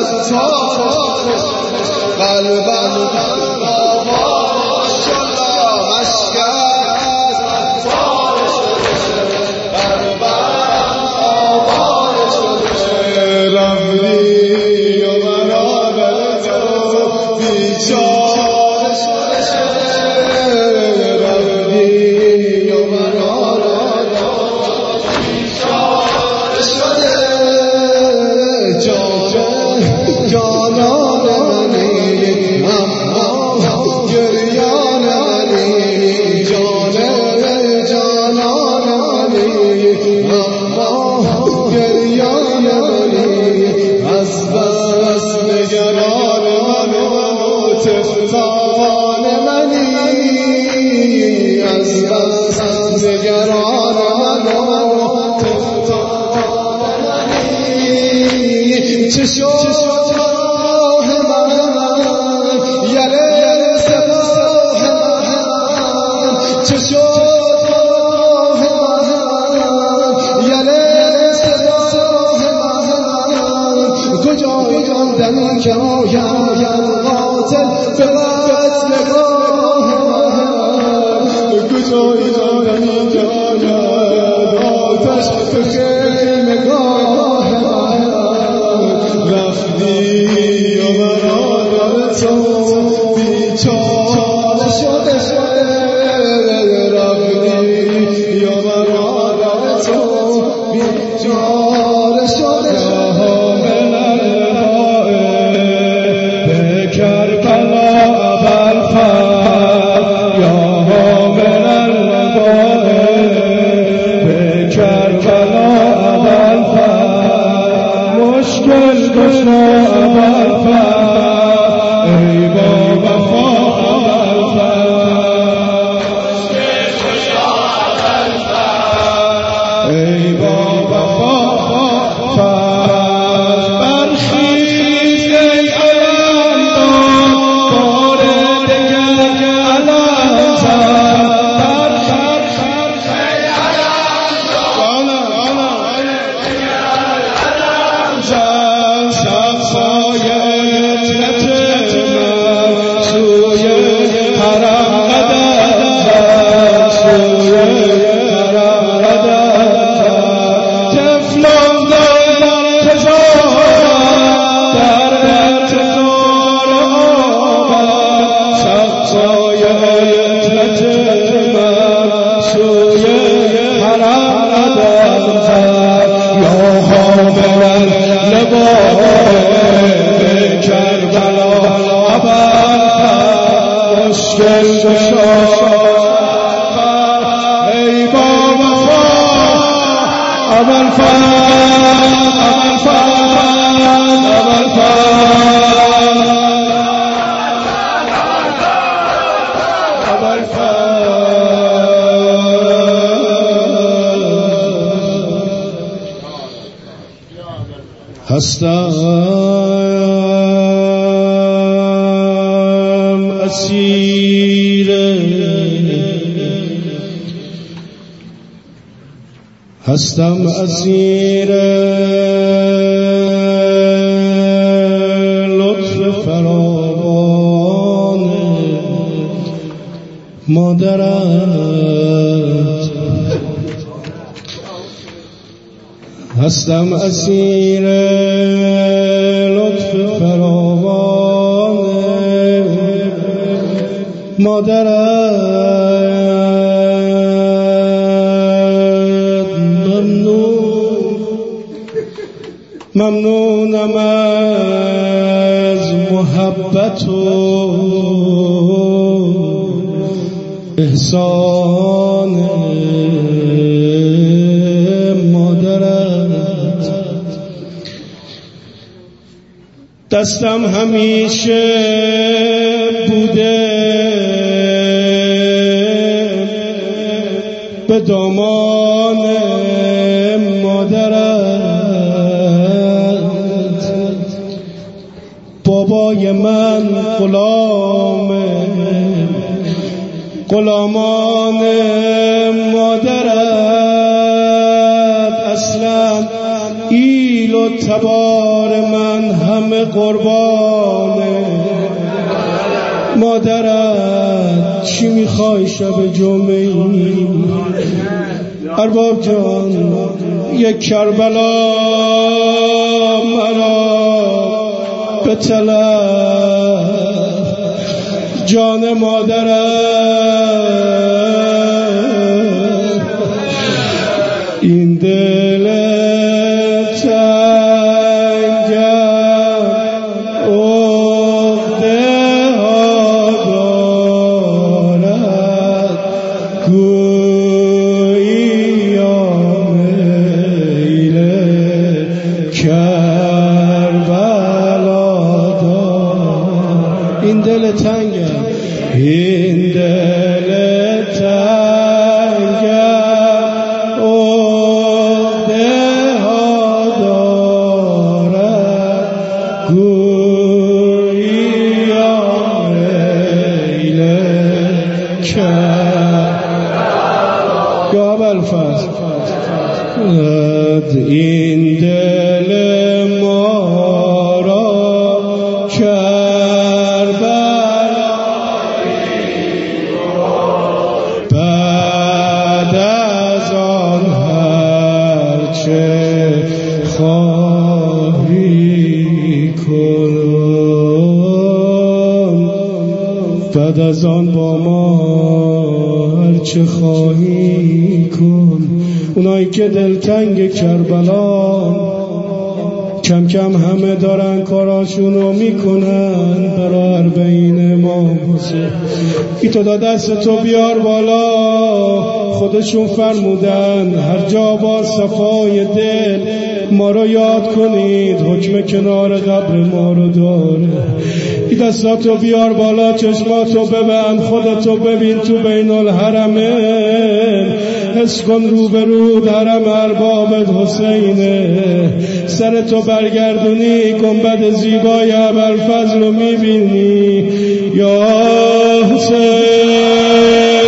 هستم اسیر لطف فراوان مادرت، هستم اسیر لطف فراوان مادرت. ممنونم از محبت و احسان مادرت. دستم همیشه بوده به دامان مادرت. بابای من غلامان مادرت. اصلا ایل و تبار من همه قربان مادرت. چی میخوای شب جمعه ارباب جان؟ یک کربلا مرا به طلب جان مادرت. این دل تنگم عقده ها دارد، گویی میل کربلا دارد. این دل تنگم، این دل تنگم عقده ها دارد، گویی میل کربلا. یا ابوالفضل این دل ما را بعد از آن هرچه خواهی کن، بعد از آن با ما هرچه خواهی کن. اونایی که دلتنگ کربلان کم کم همه دارن کاراشونو میکنن برای اربعین امام حسین. ای تو دست تو بیار بالا. خودشون فرمودن هر جا با صفای دل ما رو یاد کنید، حکم کنار قبر ما رو داره. ای دستاتو بیار بالا، چشماتو ببند، خودتو ببین تو بین الحرمین، حس کن روبرود حرم ارباب حسینه. سرتو برگردونی گنبد زیبای ابوالفضل رو میبینی. یا حسین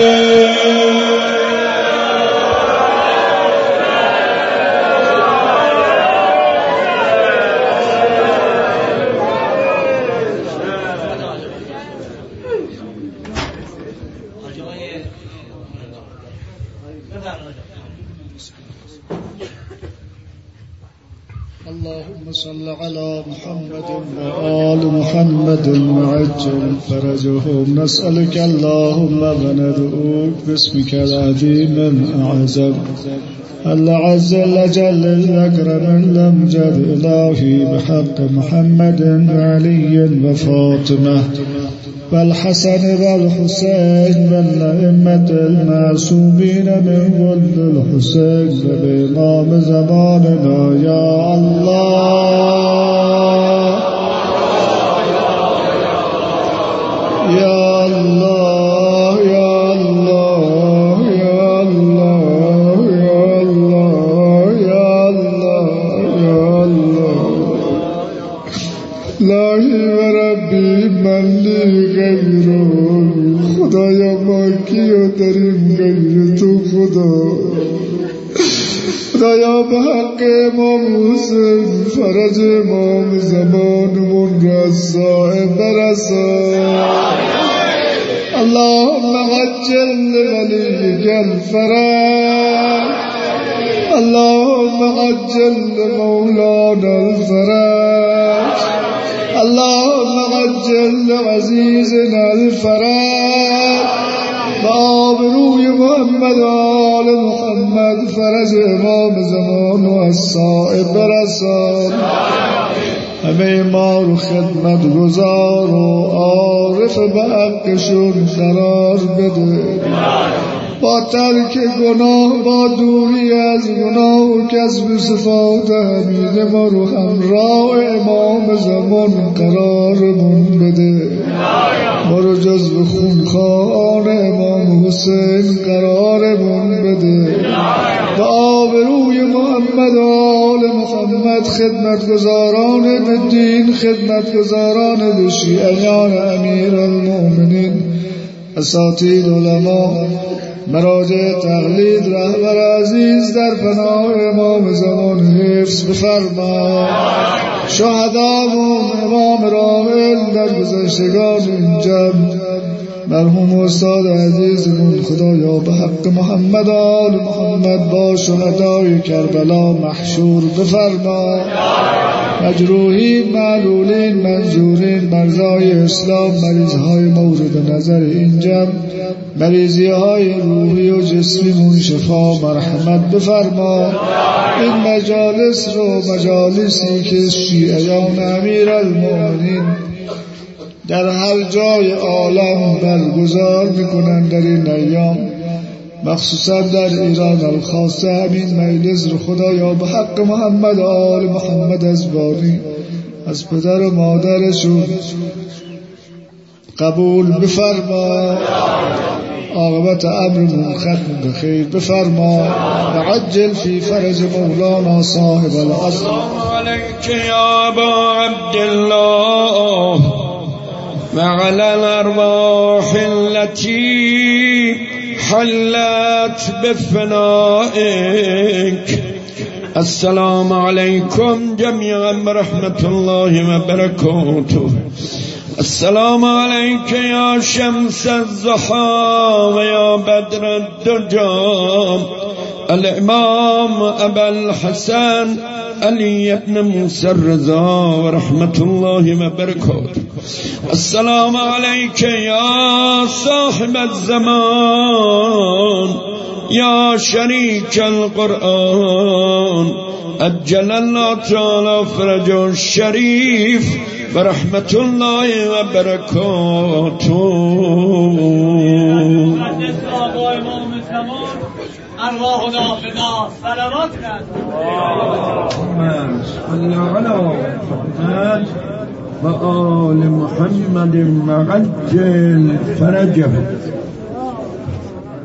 اللهم صل على محمد وآل محمد وعجل فرجهم. نسألك اللهم وندعوك باسمك العظيم الأعظم العز الأجل الأكرم الأمجد. إلهي بحق محمد وعلي وفاطمة والحسن والحسين والأئمة المعصومين من ولد الحسين وبإمام زماننا يا الله يا الله يا الله يا الله يا الله يا الله يا الله. لاهی و ربی من لی غیره. خدایا ما کیو داریم غیر تو خدا. خدایا به حق امام حسین فرج امام زمانمون را صاحب برسان. اللهم عجل لوليك الفرج، اللهم عجل لمولانا الفرج، اللهم عجل لعزيزنا الفرج. بآبروی محمد و آل محمد فرج امام زمان و الصائب برسان. همه ما رو خدمت گزار و عارف به حقشون قرار بده. با ترک گناه، با دوری از گناه و کسب صفات حمید ما رو همراه امام زمان قرارمون بده. ما رو جزو خونخوان امام حسین قرارمون بده. با آبروی محمد و آل محمد خدمتگزاران به دین، خدمتگزاران به شیعیان امیر المؤمنین، اساتید علما، مراجع تقلید، رهبر عزیز در پناه امام زمان حفظ بفرما. شهدامون امام رامل در گذشتگان این جمع، مرحوم استاد عزیزمون خدایا به حق محمد آل محمد با شهدای کربلا محشور بفرما. مجروحین، معلولین، منظورین، مرزای اسلام، مریضهای مورد نظر این جمع، مریضیهای روحی و جسمیمون شفا مرحمت بفرما. این مجالس رو مجالسی که شیعیان امیرالمومنین در هر جای عالم برگزار میکنن در این ایام، مخصوصا در ایران الخاصه، همین مجلس رو خدایا به حق محمد آل محمد از بانی از پدر و مادرشون قبول بفرما. عاقبت امرمون ختم بخیر بفرما. وعجل فی فرج مولانا صاحب العصر. السلام علیک یا ابا عبدالله وعلى الأرواح التي حلت بفنائك. السلام عليكم جميعا ورحمة الله وبركاته. السلام عليك يا شمس الضحى ويا بدر الدجى الإمام أبا الحسن علي بن موسى الرضا ورحمة الله وبركاته. السلام عليك يا صاحب الزمان يا شريك القرآن أجل الله تعالى فرجه الشريف ورحمة الله وبركاته. ارواح نافذا صلوات صل على محمد و آل محمد وعجل فرجه.